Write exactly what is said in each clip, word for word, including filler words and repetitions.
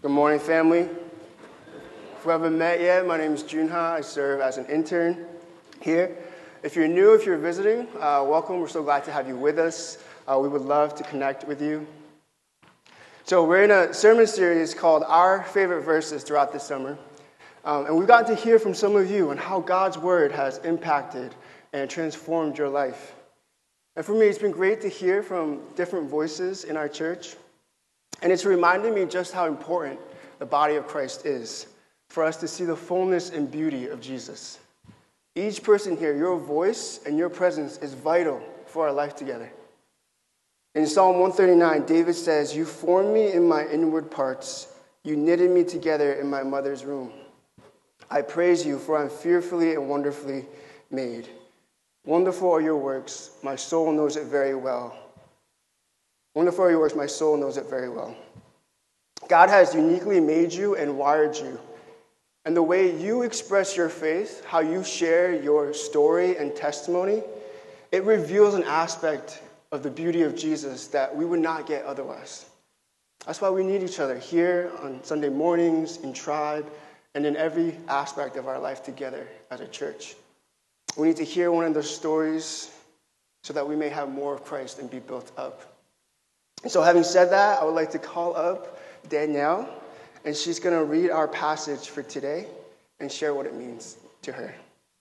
Good morning, family. If we haven't met yet, my name is Junha. I serve as an intern here. If you're new, if you're visiting, uh, welcome. We're so glad to have you with us. Uh, we would love to connect with you. So we're in a sermon series called Our Favorite Verses throughout this summer. Um, and we've gotten to hear from some of you on how God's Word has impacted and transformed your life. And for me, it's been great to hear from different voices in our church. And it's reminded me just how important the body of Christ is for us to see the fullness and beauty of Jesus. Each person here, your voice and your presence is vital for our life together. In Psalm one thirty-nine, David says, "You formed me in my inward parts. You knitted me together in my mother's womb. I praise you, for I am fearfully and wonderfully made. Wonderful are your works. My soul knows it very well." Wonderful are your works, my soul knows it very well. God has uniquely made you and wired you. And the way you express your faith, how you share your story and testimony, it reveals an aspect of the beauty of Jesus that we would not get otherwise. That's why we need each other here on Sunday mornings, in Tribe, and in every aspect of our life together as a church. We need to hear one another's stories so that we may have more of Christ and be built up. So having said that, I would like to call up Danielle, and she's going to read our passage for today and share what it means to her.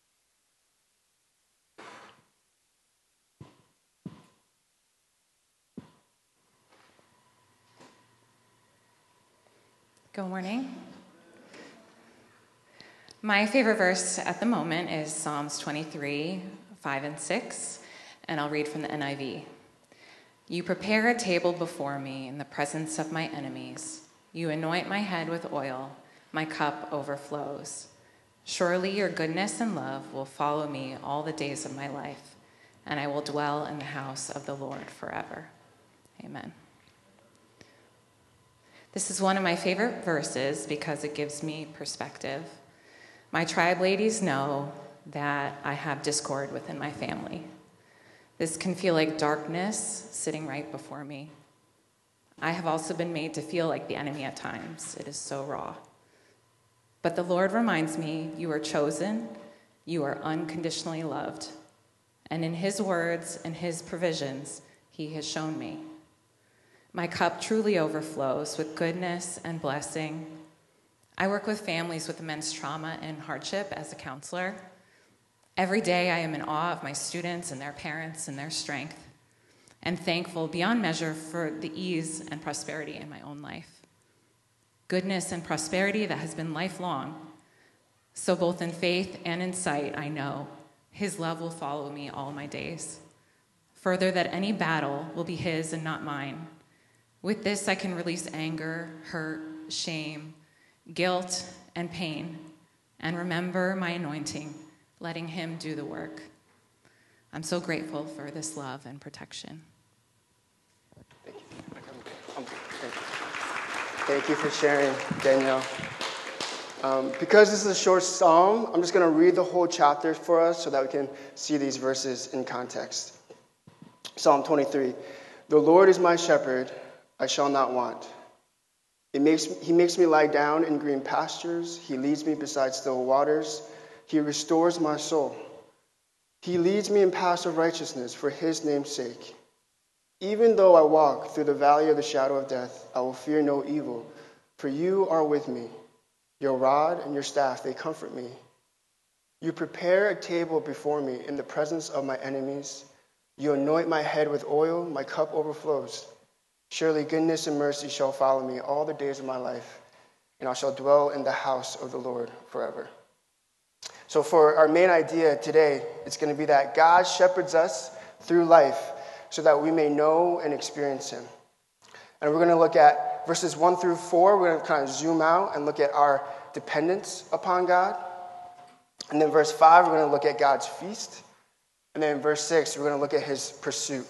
Good morning. My favorite verse at the moment is Psalms twenty-three, five and six, and I'll read from the N I V. You prepare a table before me in the presence of my enemies. You anoint my head with oil. My cup overflows. Surely your goodness and love will follow me all the days of my life, and I will dwell in the house of the Lord forever. Amen. This is one of my favorite verses because it gives me perspective. My tribe ladies know that I have discord within my family. This can feel like darkness sitting right before me. I have also been made to feel like the enemy at times. It is so raw. But the Lord reminds me, you are chosen, you are unconditionally loved. And in his words and his provisions, he has shown me. My cup truly overflows with goodness and blessing. I work with families with immense trauma and hardship as a counselor. Every day I am in awe of my students and their parents and their strength, and thankful beyond measure for the ease and prosperity in my own life. Goodness and prosperity that has been lifelong. So both in faith and in sight, I know his love will follow me all my days. Further, that any battle will be his and not mine. With this, I can release anger, hurt, shame, guilt, and pain, and remember my anointing, letting him do the work. I'm so grateful for this love and protection. Thank you. Thank you, Thank you for sharing, Danielle. Um, because this is a short psalm, I'm just going to read the whole chapter for us so that we can see these verses in context. Psalm twenty-three. The Lord is my shepherd, I shall not want. It makes, he makes me lie down in green pastures. He leads me beside still waters. He restores my soul. He leads me in paths of righteousness for his name's sake. Even though I walk through the valley of the shadow of death, I will fear no evil, for you are with me. Your rod and your staff, they comfort me. You prepare a table before me in the presence of my enemies. You anoint my head with oil, my cup overflows. Surely goodness and mercy shall follow me all the days of my life, and I shall dwell in the house of the Lord forever. So for our main idea today, it's going to be that God shepherds us through life so that we may know and experience him. And we're going to look at verses one through four. We're going to kind of zoom out and look at our dependence upon God. And then verse five, we're going to look at God's feast. And then verse six, we're going to look at his pursuit.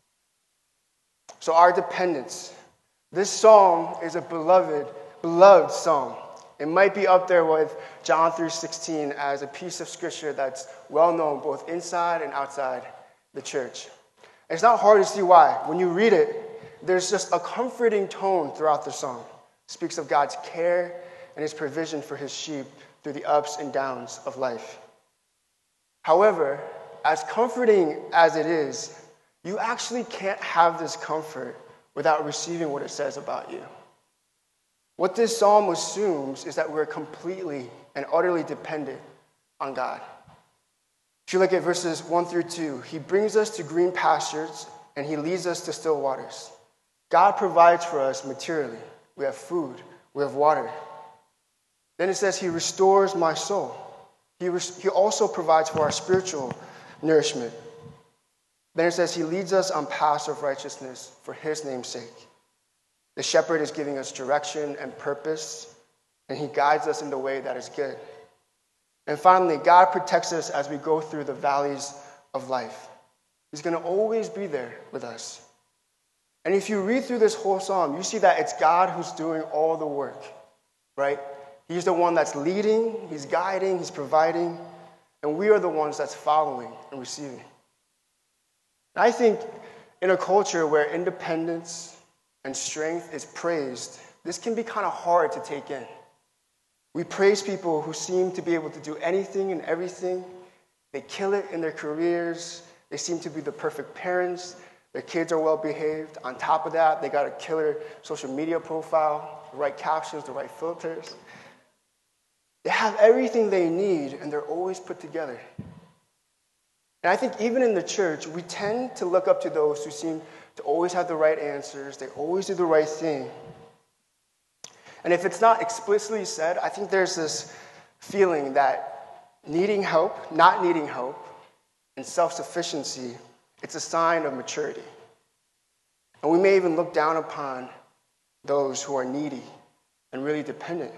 So our dependence. This psalm is a beloved, beloved psalm. It might be up there with John three sixteen as a piece of scripture that's well known both inside and outside the church. It's not hard to see why. When you read it, there's just a comforting tone throughout the psalm. speaks of God's care and his provision for his sheep through the ups and downs of life. However, as comforting as it is, you actually can't have this comfort without receiving what it says about you. What this psalm assumes is that we're completely and utterly dependent on God. If you look at verses one through two, he brings us to green pastures and he leads us to still waters. God provides for us materially. We have food, we have water. Then it says he restores my soul. He, res- he also provides for our spiritual nourishment. Then it says he leads us on paths of righteousness for his name's sake. The shepherd is giving us direction and purpose, and he guides us in the way that is good. And finally, God protects us as we go through the valleys of life. He's going to always be there with us. And if you read through this whole psalm, you see that it's God who's doing all the work, right? He's the one that's leading, he's guiding, he's providing, and we are the ones that's following and receiving. And I think in a culture where independence and strength is praised, this can be kind of hard to take in. We praise people who seem to be able to do anything and everything. They kill it in their careers. They seem to be the perfect parents. Their kids are well behaved. On top of that, they got a killer social media profile, the right captions, the right filters. They have everything they need, and they're always put together. And I think even in the church, we tend to look up to those who seem to always have the right answers. They always do the right thing. And if it's not explicitly said, I think there's this feeling that needing help, not needing help, and self-sufficiency, it's a sign of maturity. And we may even look down upon those who are needy and really dependent.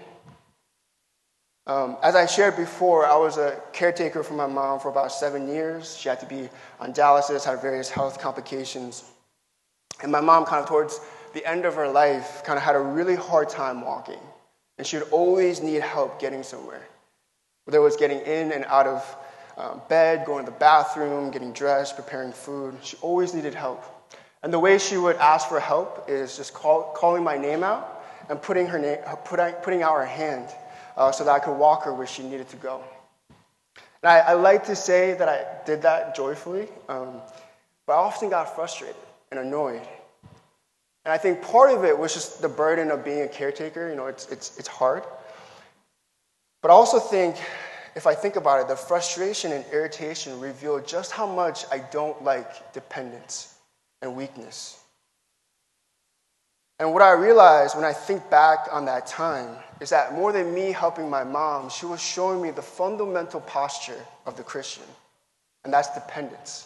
Um, as I shared before, I was a caretaker for my mom for about seven years. She had to be on dialysis, had various health complications. And my mom, kind of towards the end of her life, kind of had a really hard time walking. And she would always need help getting somewhere. Whether it was getting in and out of um, bed, going to the bathroom, getting dressed, preparing food, she always needed help. And the way she would ask for help is just call, calling my name out and putting, her name, put, putting out her hand uh, so that I could walk her where she needed to go. And I, I like to say that I did that joyfully, um, but I often got frustrated and annoyed. And I think part of it was just the burden of being a caretaker. You know, it's it's it's hard. But I also think, if I think about it, the frustration and irritation reveal just how much I don't like dependence and weakness. And what I realized when I think back on that time is that more than me helping my mom, she was showing me the fundamental posture of the Christian, and that's dependence.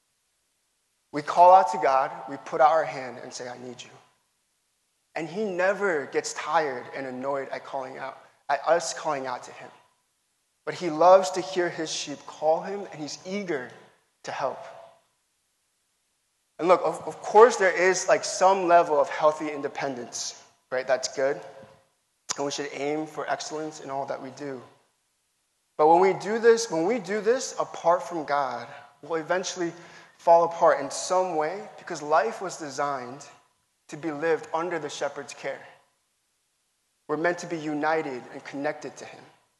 We call out to God, we put out our hand and say, I need you. And he never gets tired and annoyed at calling out, at us calling out to him. But he loves to hear his sheep call him, and he's eager to help. And look, of, of course there is like some level of healthy independence, right? That's good. And we should aim for excellence in all that we do. But when we do this, when we do this apart from God, we'll eventually fall apart in some way, because life was designed to be lived under the shepherd's care. We're meant to be united and connected to him.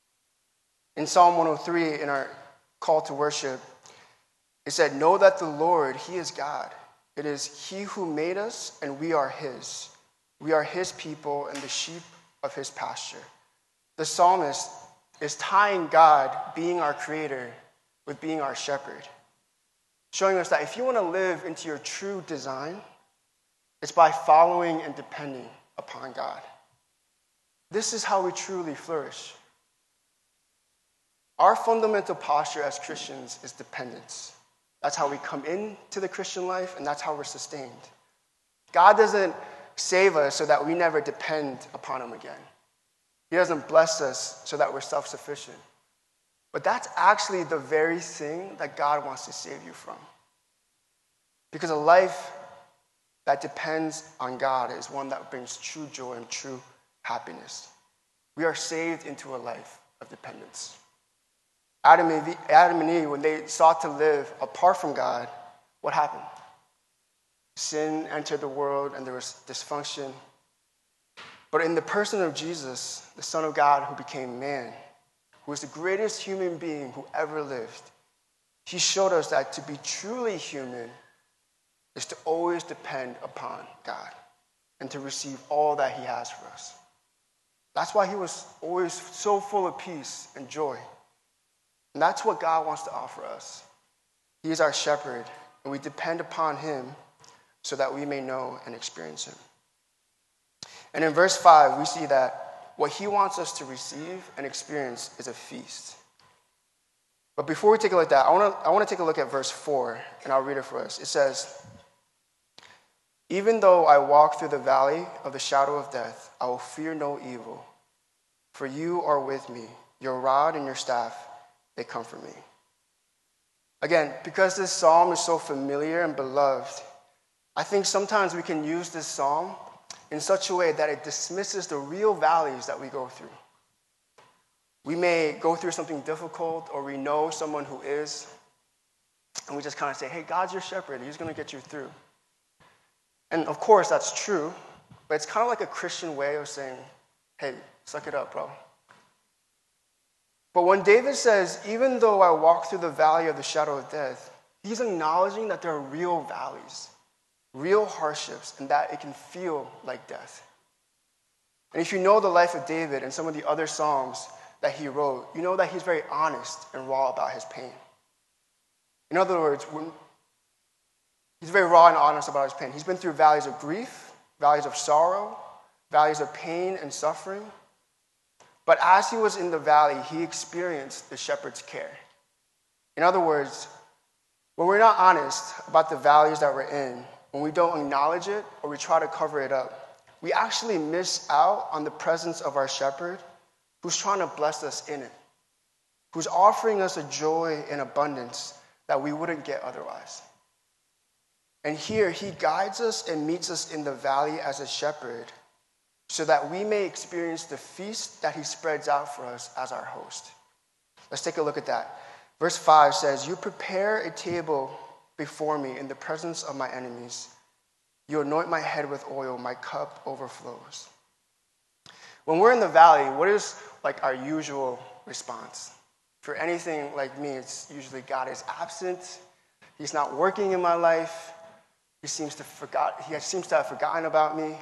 In Psalm one oh three, in our call to worship, it said, know that the Lord, he is God. It is he who made us, and we are his. We are his people and the sheep of his pasture. The psalmist is tying God, being our creator, with being our shepherd, showing us that if you want to live into your true design, it's by following and depending upon God. This is how we truly flourish. Our fundamental posture as Christians is dependence. That's how we come into the Christian life, and that's how we're sustained. God doesn't save us so that we never depend upon him again. He doesn't bless us so that we're self-sufficient. But that's actually the very thing that God wants to save you from. Because a life that depends on God is one that brings true joy and true happiness. We are saved into a life of dependence. Adam and Eve, Adam and Eve, when they sought to live apart from God, what happened? Sin entered the world and there was dysfunction. But in the person of Jesus, the Son of God who became man, who is the greatest human being who ever lived, he showed us that to be truly human is to always depend upon God and to receive all that he has for us. That's why he was always so full of peace and joy. And that's what God wants to offer us. He is our shepherd, and we depend upon him so that we may know and experience him. And in verse five, we see that what he wants us to receive and experience is a feast. But before we take a look at that, I want to I want to take a look at verse four, and I'll read it for us. It says, "Even though I walk through the valley of the shadow of death, I will fear no evil, for you are with me. Your rod and your staff, they comfort me." Again, because this psalm is so familiar and beloved, I think sometimes we can use this psalm in such a way that it dismisses the real valleys that we go through. We may go through something difficult, or we know someone who is, and we just kind of say, hey, God's your shepherd. He's going to get you through. And of course, that's true, but it's kind of like a Christian way of saying, hey, suck it up, bro. But when David says, even though I walk through the valley of the shadow of death, he's acknowledging that there are real valleys, real hardships, and that it can feel like death. And if you know the life of David and some of the other Psalms that he wrote, you know that he's very honest and raw about his pain. In other words, when he's very raw and honest about his pain. He's been through valleys of grief, valleys of sorrow, valleys of pain and suffering. But as he was in the valley, he experienced the shepherd's care. In other words, when we're not honest about the valleys that we're in, when we don't acknowledge it or we try to cover it up, we actually miss out on the presence of our shepherd who's trying to bless us in it, who's offering us a joy and abundance that we wouldn't get otherwise. And here, he guides us and meets us in the valley as a shepherd so that we may experience the feast that he spreads out for us as our host. Let's take a look at that. Verse five says, "You prepare a table before me in the presence of my enemies. You anoint my head with oil, my cup overflows." When we're in the valley, what is like our usual response? For anything like me, it's usually God is absent. He's not working in my life. He seems to forgot. He seems to have forgotten about me.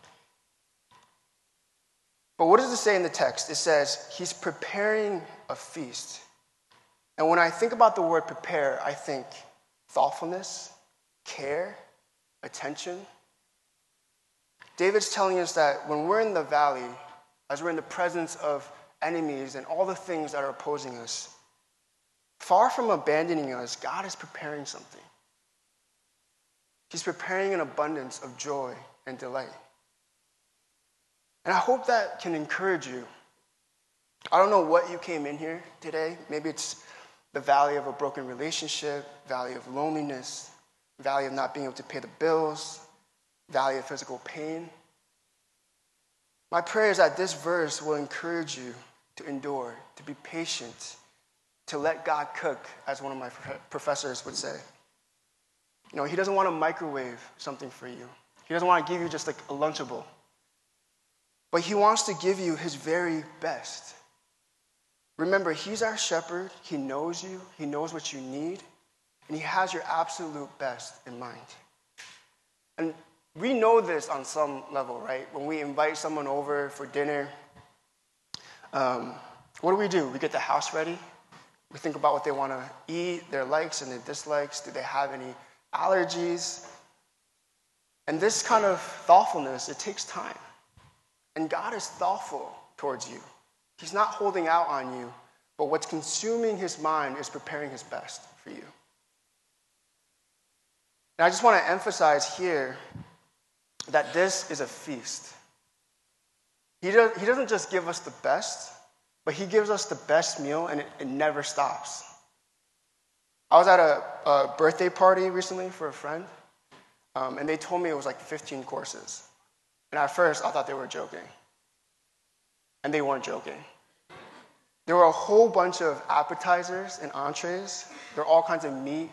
But what does it say in the text? It says he's preparing a feast. And when I think about the word prepare, I think thoughtfulness, care, attention. David's telling us that when we're in the valley, as we're in the presence of enemies and all the things that are opposing us, far from abandoning us, God is preparing something. He's preparing an abundance of joy and delight. And I hope that can encourage you. I don't know what you came in here today. Maybe it's the valley of a broken relationship, valley of loneliness, valley of not being able to pay the bills, valley of physical pain. My prayer is that this verse will encourage you to endure, to be patient, to let God cook, as one of my professors would say. You know, he doesn't want to microwave something for you. He doesn't want to give you just like a Lunchable. But he wants to give you his very best. Remember, he's our shepherd. He knows you. He knows what you need. And he has your absolute best in mind. And we know this on some level, right? When we invite someone over for dinner, um, what do we do? We get the house ready. We think about what they want to eat, their likes and their dislikes. Do they have any allergies? And this kind of thoughtfulness, it takes time. And God is thoughtful towards you. He's not holding out on you, but what's consuming his mind is preparing his best for you. And I just want to emphasize here that this is a feast. He, does, he doesn't just give us the best, but he gives us the best meal, and it, it never stops. I was at a, a birthday party recently for a friend, um, and they told me it was like fifteen courses. And at first, I thought they were joking. And they weren't joking. There were a whole bunch of appetizers and entrees. There were all kinds of meat,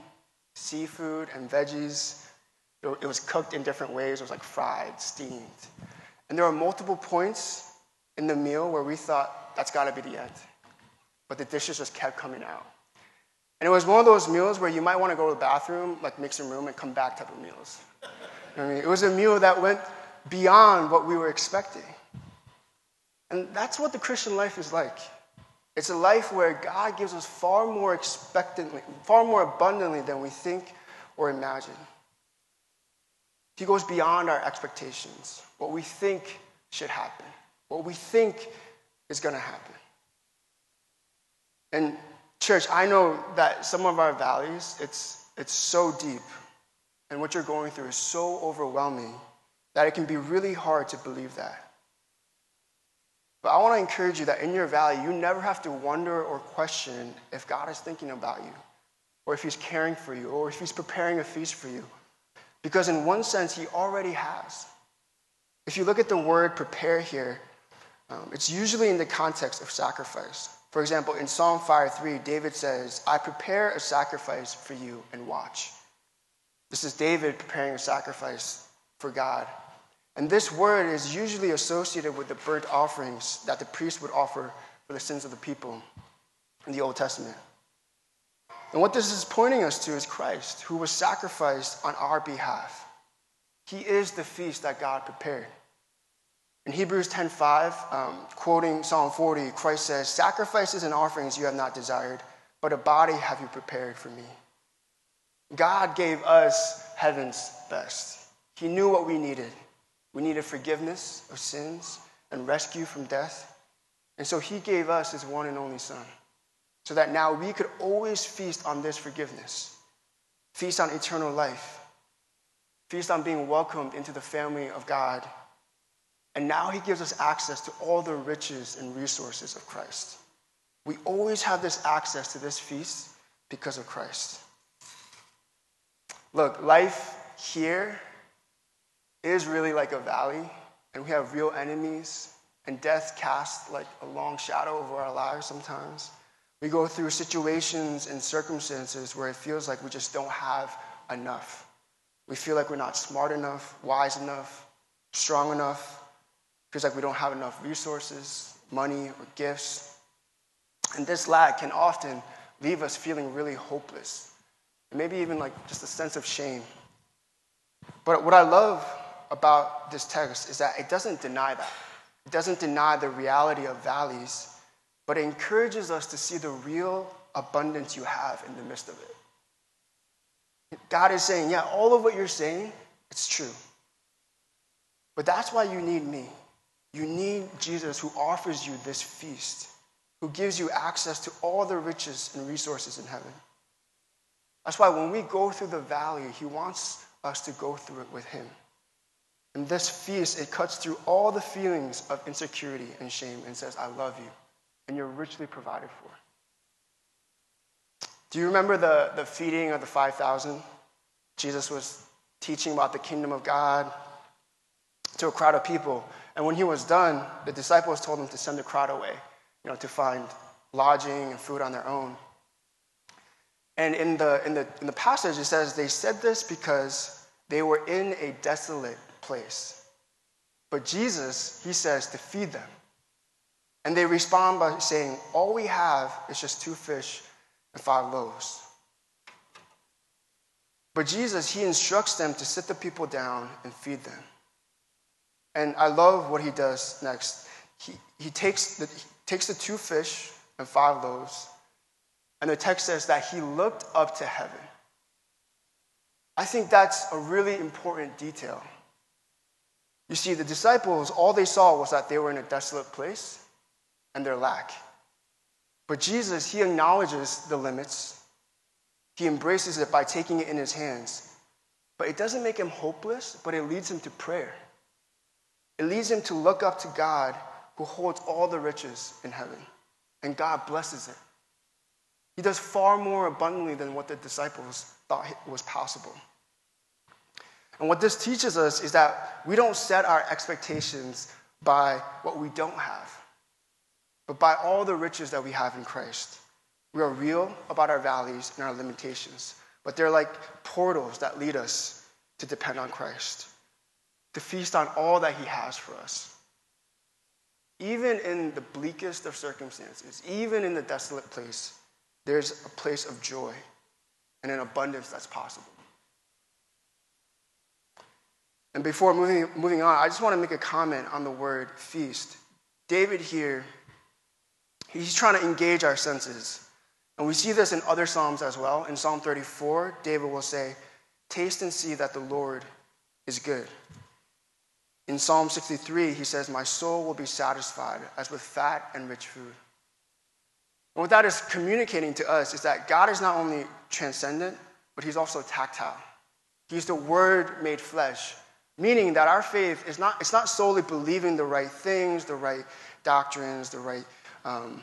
seafood, and veggies. It was cooked in different ways. It was like fried, steamed. And there were multiple points in the meal where we thought, that's got to be the end. But the dishes just kept coming out. And it was one of those meals where you might want to go to the bathroom, like make some room and come back type of meals. You know what I mean? It was a meal that went beyond what we were expecting. And that's what the Christian life is like. It's a life where God gives us far more expectantly, far more abundantly than we think or imagine. He goes beyond our expectations, what we think should happen, what we think is going to happen. And church, I know that some of our valleys, it's, it's so deep, and what you're going through is so overwhelming that it can be really hard to believe that. But I want to encourage you that in your valley, you never have to wonder or question if God is thinking about you, or if he's caring for you, or if he's preparing a feast for you. Because in one sense, he already has. If you look at the word prepare here, um, it's usually in the context of sacrifice. For example, in Psalm five three, David says, I prepare a sacrifice for you and watch. This is David preparing a sacrifice for God. And this word is usually associated with the burnt offerings that the priest would offer for the sins of the people in the Old Testament. And what this is pointing us to is Christ, who was sacrificed on our behalf. He is the feast that God prepared. In Hebrews ten five, um, quoting Psalm forty, Christ says, sacrifices and offerings you have not desired, but a body have you prepared for me. God gave us heaven's best. He knew what we needed. We needed forgiveness of sins and rescue from death. And so he gave us his one and only Son, so that now we could always feast on this forgiveness, feast on eternal life, feast on being welcomed into the family of God. And now he gives us access to all the riches and resources of Christ. We always have this access to this feast because of Christ. Look, life here is really like a valley, and we have real enemies, and death casts like a long shadow over our lives sometimes. We go through situations and circumstances where it feels like we just don't have enough. We feel like we're not smart enough, wise enough, strong enough. It feels like we don't have enough resources, money, or gifts. And this lack can often leave us feeling really hopeless, and maybe even like just a sense of shame. But what I love about this text is that it doesn't deny that. It doesn't deny the reality of valleys, but it encourages us to see the real abundance you have in the midst of it. God is saying, yeah, all of what you're saying, it's true. But that's why you need me. You need Jesus, who offers you this feast, who gives you access to all the riches and resources in heaven. That's why when we go through the valley, he wants us to go through it with him. And this feast, it cuts through all the feelings of insecurity and shame and says, I love you, and you're richly provided for. Do you remember the, the feeding of the five thousand? Jesus was teaching about the kingdom of God to a crowd of people. And when he was done, the disciples told him to send the crowd away, you know, to find lodging and food on their own. And in the, in the, in the passage, it says they said this because they were in a desolate place. But Jesus, he says, to feed them. And they respond by saying, all we have is just two fish and five loaves. But Jesus, he instructs them to sit the people down and feed them. And I love what he does next. He, he, takes the, he takes the two fish and five loaves, and the text says that he looked up to heaven. I think that's a really important detail. You see, the disciples, all they saw was that they were in a desolate place and their lack. But Jesus, he acknowledges the limits. He embraces it by taking it in his hands. But it doesn't make him hopeless, but it leads him to prayer. It leads him to look up to God, who holds all the riches in heaven. And God blesses it. He does far more abundantly than what the disciples thought was possible. And what this teaches us is that we don't set our expectations by what we don't have, but by all the riches that we have in Christ. We are real about our valleys and our limitations, but they're like portals that lead us to depend on Christ, to feast on all that he has for us. Even in the bleakest of circumstances, even in the desolate place, there's a place of joy and an abundance that's possible. And before moving, moving on, I just want to make a comment on the word feast. David here, he's trying to engage our senses. And we see this in other Psalms as well. In Psalm thirty-four, David will say, taste and see that the Lord is good. In Psalm sixty-three, he says, my soul will be satisfied as with fat and rich food. And what that is communicating to us is that God is not only transcendent, but he's also tactile. He's the Word made flesh, meaning that our faith is not, it's not solely believing the right things, the right doctrines, the right um,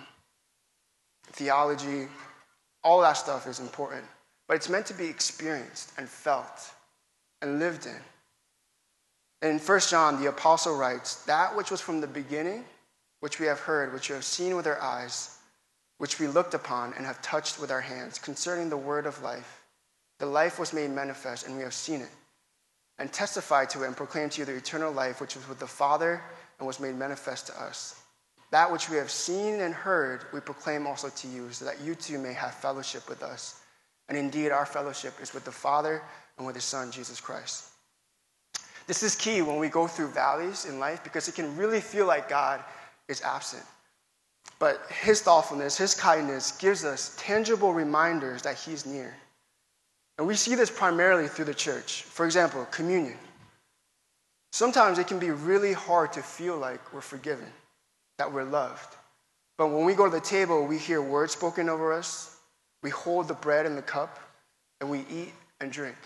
theology. All that stuff is important, but it's meant to be experienced and felt and lived in. And in First John, the apostle writes, that which was from the beginning, which we have heard, which we have seen with our eyes, which we looked upon and have touched with our hands, concerning the word of life. The life was made manifest, and we have seen it, and testified to it, and proclaimed to you the eternal life, which was with the Father, and was made manifest to us. That which we have seen and heard, we proclaim also to you, so that you too may have fellowship with us. And indeed, our fellowship is with the Father and with his Son, Jesus Christ. This is key when we go through valleys in life, because it can really feel like God is absent. But his thoughtfulness, his kindness gives us tangible reminders that he's near. And we see this primarily through the church. For example, communion. Sometimes it can be really hard to feel like we're forgiven, that we're loved. But when we go to the table, we hear words spoken over us, we hold the bread and the cup, and we eat and drink.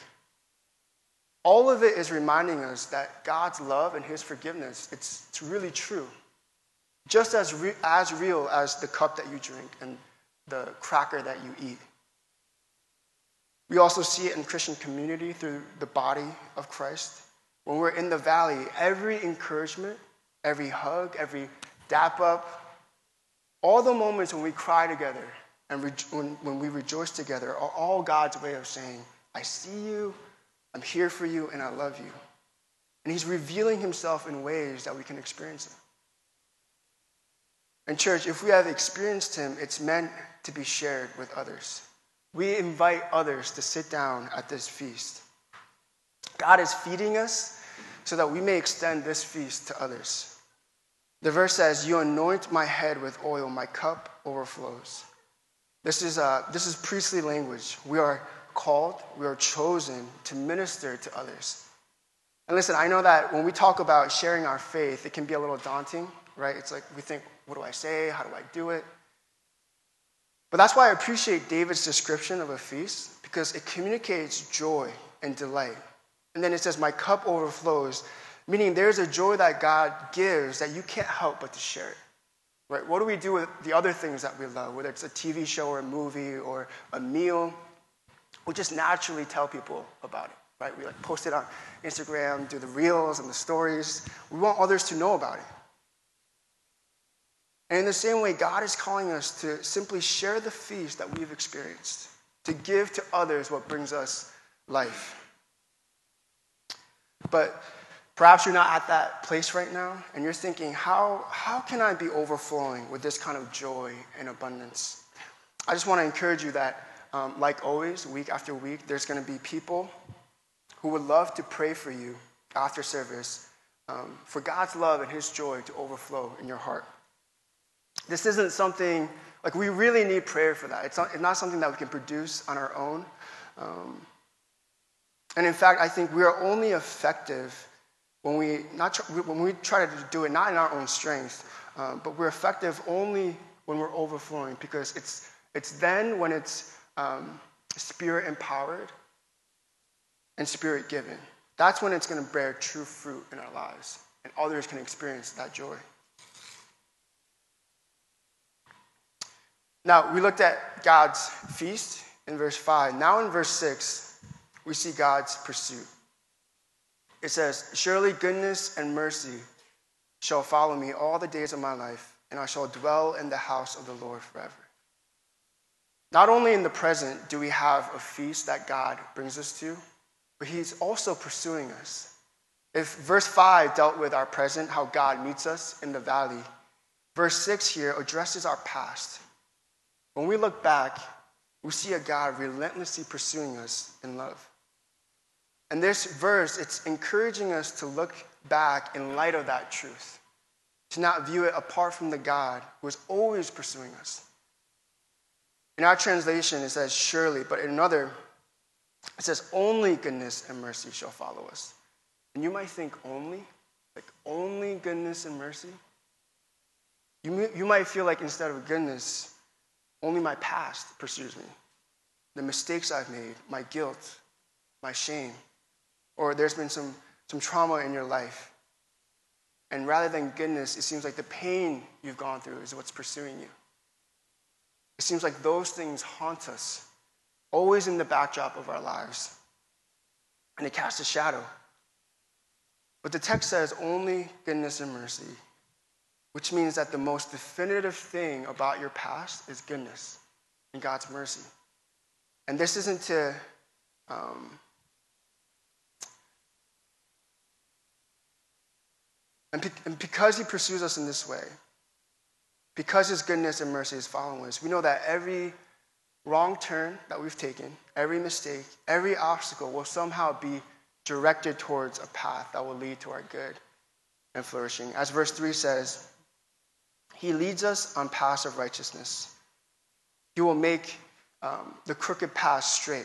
All of it is reminding us that God's love and his forgiveness, it's, it's really true. Just as, re- as real as the cup that you drink and the cracker that you eat. We also see it in Christian community through the body of Christ. When we're in the valley, every encouragement, every hug, every dap up, all the moments when we cry together and re- when, when we rejoice together are all God's way of saying, I see you, I'm here for you, and I love you. And he's revealing himself in ways that we can experience him. And church, if we have experienced him, it's meant to be shared with others. We invite others to sit down at this feast. God is feeding us so that we may extend this feast to others. The verse says, you anoint my head with oil, my cup overflows. This is, uh, this is priestly language. We are called, we are chosen to minister to others. And listen, I know that when we talk about sharing our faith, it can be a little daunting, right? It's like we think, what do I say? How do I do it? But that's why I appreciate David's description of a feast, because it communicates joy and delight. And then it says, my cup overflows, meaning there's a joy that God gives that you can't help but to share it. Right? What do we do with the other things that we love, whether it's a T V show or a movie or a meal? We just naturally tell people about it, right? We like post it on Instagram, do the reels and the stories. We want others to know about it. And in the same way, God is calling us to simply share the feast that we've experienced, to give to others what brings us life. But perhaps you're not at that place right now, and you're thinking, how, how can I be overflowing with this kind of joy and abundance? I just want to encourage you that, um, like always, week after week, there's going to be people who would love to pray for you after service um, for God's love and his joy to overflow in your heart. This isn't something, like we really need prayer for that. It's not, it's not something that we can produce on our own. Um, and in fact, I think we are only effective when we, not tr- when we try to do it, not in our own strength, um, but we're effective only when we're overflowing, because it's, it's then when it's um, spirit-empowered and spirit-given. That's when it's going to bear true fruit in our lives, and others can experience that joy. Now, we looked at God's feast in verse five. Now in verse six, we see God's pursuit. It says, surely goodness and mercy shall follow me all the days of my life, and I shall dwell in the house of the Lord forever. Not only in the present do we have a feast that God brings us to, but he's also pursuing us. If verse five dealt with our present, how God meets us in the valley, verse six here addresses our past. When we look back, we see a God relentlessly pursuing us in love. And this verse, it's encouraging us to look back in light of that truth, to not view it apart from the God who is always pursuing us. In our translation, it says surely, but in another, it says only goodness and mercy shall follow us. And you might think only, like only goodness and mercy. You, you might feel like instead of goodness, only my past pursues me. The mistakes I've made, my guilt, my shame, or there's been some, some trauma in your life. And rather than goodness, it seems like the pain you've gone through is what's pursuing you. It seems like those things haunt us, always in the backdrop of our lives. And it casts a shadow. But the text says only goodness and mercy, which means that the most definitive thing about your past is goodness and God's mercy. And this isn't to um, and, be, and because he pursues us in this way, because his goodness and mercy is following us, we know that every wrong turn that we've taken, every mistake, every obstacle will somehow be directed towards a path that will lead to our good and flourishing. As verse three says, he leads us on paths of righteousness. He will make um, the crooked path straight.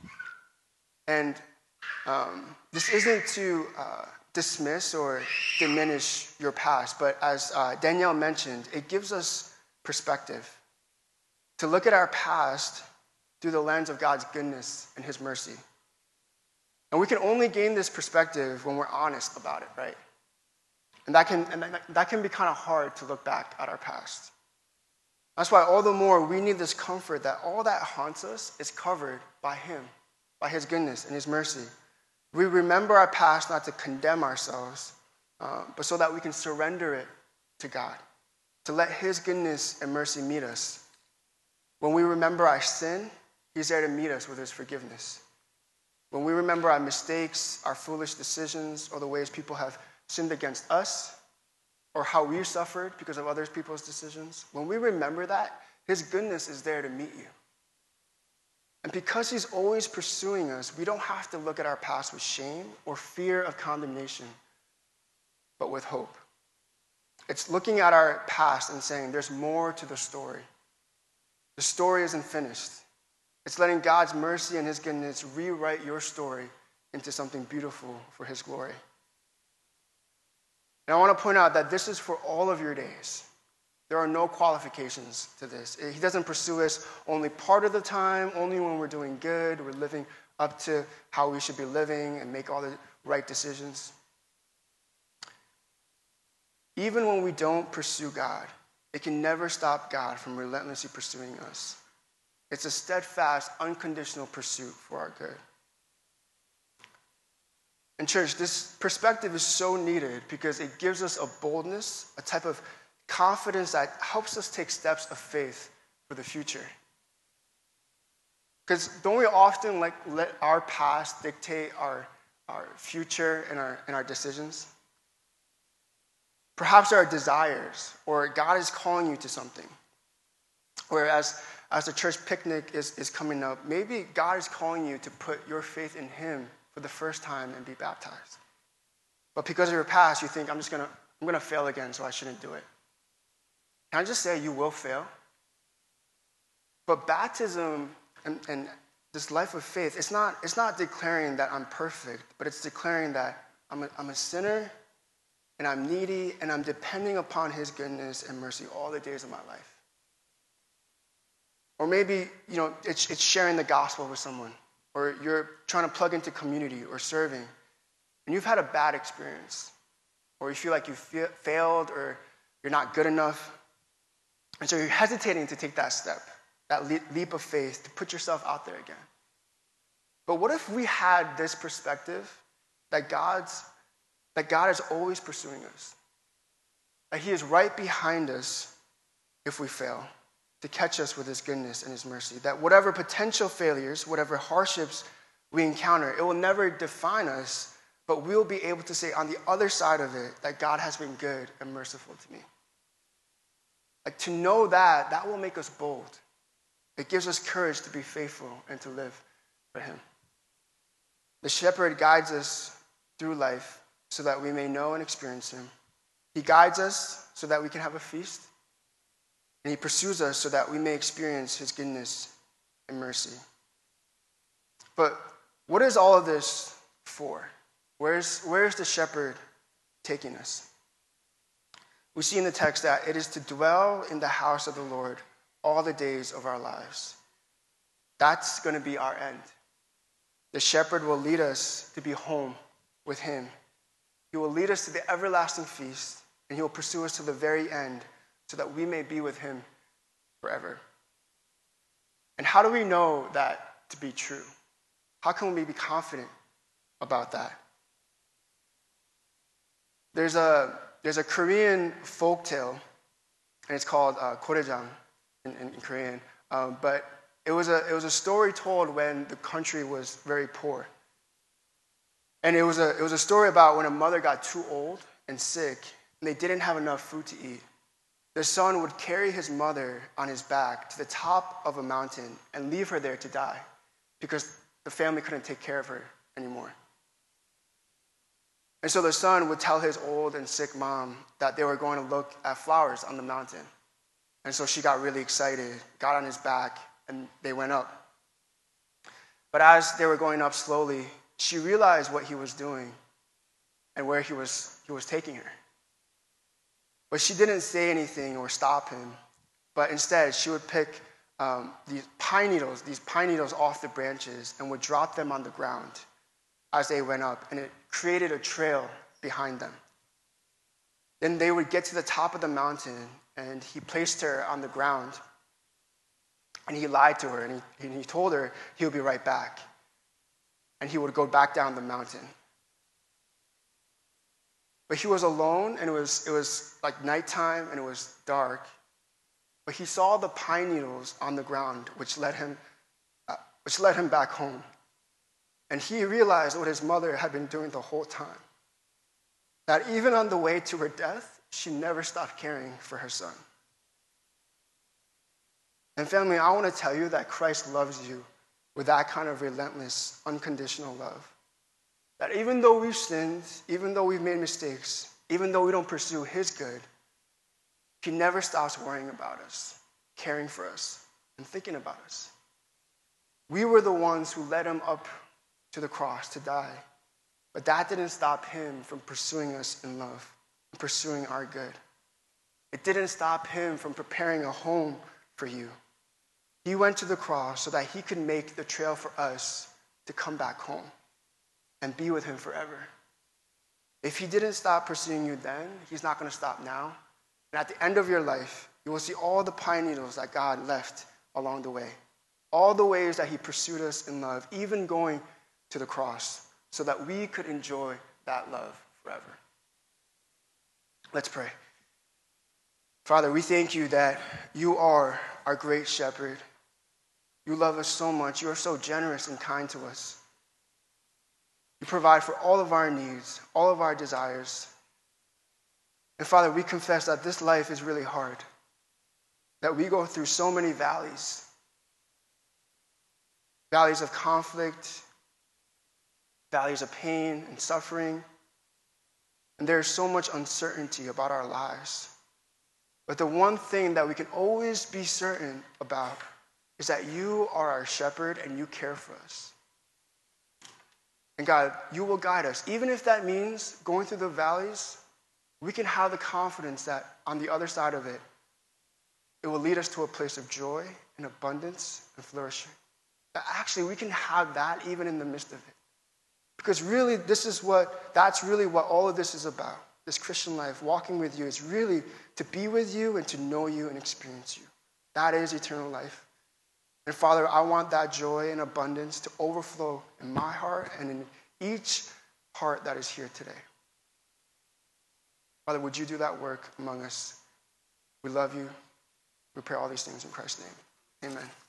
And um, this isn't to uh, dismiss or diminish your past, but as uh, Danielle mentioned, it gives us perspective to look at our past through the lens of God's goodness and his mercy. And we can only gain this perspective when we're honest about it, right? And that can, and that, that can be kind of hard to look back at our past. That's why all the more we need this comfort that all that haunts us is covered by him, by his goodness and his mercy. We remember our past not to condemn ourselves, uh, but so that we can surrender it to God, to let his goodness and mercy meet us. When we remember our sin, he's there to meet us with his forgiveness. When we remember our mistakes, our foolish decisions, or the ways people have sinned against us, or how we suffered because of other people's decisions, when we remember that, his goodness is there to meet you. And because he's always pursuing us, we don't have to look at our past with shame or fear of condemnation, but with hope. It's looking at our past and saying, there's more to the story. The story isn't finished. It's letting God's mercy and his goodness rewrite your story into something beautiful for his glory. And I want to point out that this is for all of your days. There are no qualifications to this. He doesn't pursue us only part of the time, only when we're doing good, we're living up to how we should be living and make all the right decisions. Even when we don't pursue God, it can never stop God from relentlessly pursuing us. It's a steadfast, unconditional pursuit for our good. And church, this perspective is so needed because it gives us a boldness, a type of confidence that helps us take steps of faith for the future. Because don't we often like let our past dictate our, our future and our, and our decisions? Perhaps our desires, or God is calling you to something. Whereas as the church picnic is, is coming up, maybe God is calling you to put your faith in him for the first time and be baptized. But because of your past, you think, I'm just going to I'm gonna fail again, so I shouldn't do it. Can I just say you will fail? But baptism and, and this life of faith, it's not, it's not declaring that I'm perfect, but it's declaring that I'm a, I'm a sinner and I'm needy and I'm depending upon his goodness and mercy all the days of my life. Or maybe, you know, it's, it's sharing the gospel with someone, or you're trying to plug into community or serving, and you've had a bad experience, or you feel like you feel, failed or you're not good enough, and so you're hesitating to take that step, that leap of faith, to put yourself out there again. But what if we had this perspective that God's that God is always pursuing us, that he is right behind us if we fail, to catch us with his goodness and his mercy, that whatever potential failures, whatever hardships we encounter, it will never define us, but we'll be able to say on the other side of it that God has been good and merciful to me. Like to know that, that will make us bold. It gives us courage to be faithful and to live for him. The shepherd guides us through life so that we may know and experience him. He guides us so that we can have a feast. And he pursues us so that we may experience his goodness and mercy. But what is all of this for? Where's, where's the shepherd taking us? We see in the text that it is to dwell in the house of the Lord all the days of our lives. That's going to be our end. The shepherd will lead us to be home with him. He will lead us to the everlasting feast, and he will pursue us to the very end so that we may be with him forever. And how do we know that to be true? How can we be confident about that? There's a, there's a Korean folktale, and it's called uh, Korejang in, in, in Korean. Um, but it was, a, it was a story told when the country was very poor. And it was, a, it was a story about when a mother got too old and sick, and they didn't have enough food to eat. The son would carry his mother on his back to the top of a mountain and leave her there to die because the family couldn't take care of her anymore. And so the son would tell his old and sick mom that they were going to look at flowers on the mountain. And so she got really excited, got on his back, and they went up. But as they were going up slowly, she realized what he was doing and where he was, he was taking her. But she didn't say anything or stop him. But instead, she would pick um, these pine needles, these pine needles off the branches and would drop them on the ground as they went up. And it created a trail behind them. Then they would get to the top of the mountain, and he placed her on the ground. And he lied to her, and he, and he told her he would be right back. And he would go back down the mountain. But he was alone, and it was, it was like nighttime, and it was dark. But he saw the pine needles on the ground, which led him, uh, which led him back home. And he realized what his mother had been doing the whole time. That even on the way to her death, she never stopped caring for her son. And family, I want to tell you that Christ loves you with that kind of relentless, unconditional love. That even though we've sinned, even though we've made mistakes, even though we don't pursue his good, he never stops worrying about us, caring for us, and thinking about us. We were the ones who led him up to the cross to die. But that didn't stop him from pursuing us in love, and pursuing our good. It didn't stop him from preparing a home for you. He went to the cross so that he could make the trail for us to come back home and be with him forever. If he didn't stop pursuing you then, he's not going to stop now. And at the end of your life, you will see all the pine needles that God left along the way. All the ways that he pursued us in love, even going to the cross, so that we could enjoy that love forever. Let's pray. Father, we thank you that you are our great shepherd. You love us so much. You are so generous and kind to us. You provide for all of our needs, all of our desires. And Father, we confess that this life is really hard, that we go through so many valleys, valleys of conflict, valleys of pain and suffering. And there's so much uncertainty about our lives. But the one thing that we can always be certain about is that you are our shepherd and you care for us. And God, you will guide us. Even if that means going through the valleys, we can have the confidence that on the other side of it, it will lead us to a place of joy and abundance and flourishing. That actually we can have that even in the midst of it. Because really, this is what, that's really what all of this is about. This Christian life, walking with you, is really to be with you and to know you and experience you. That is eternal life. And Father, I want that joy and abundance to overflow in my heart and in each heart that is here today. Father, would you do that work among us? We love you. We pray all these things in Christ's name. Amen.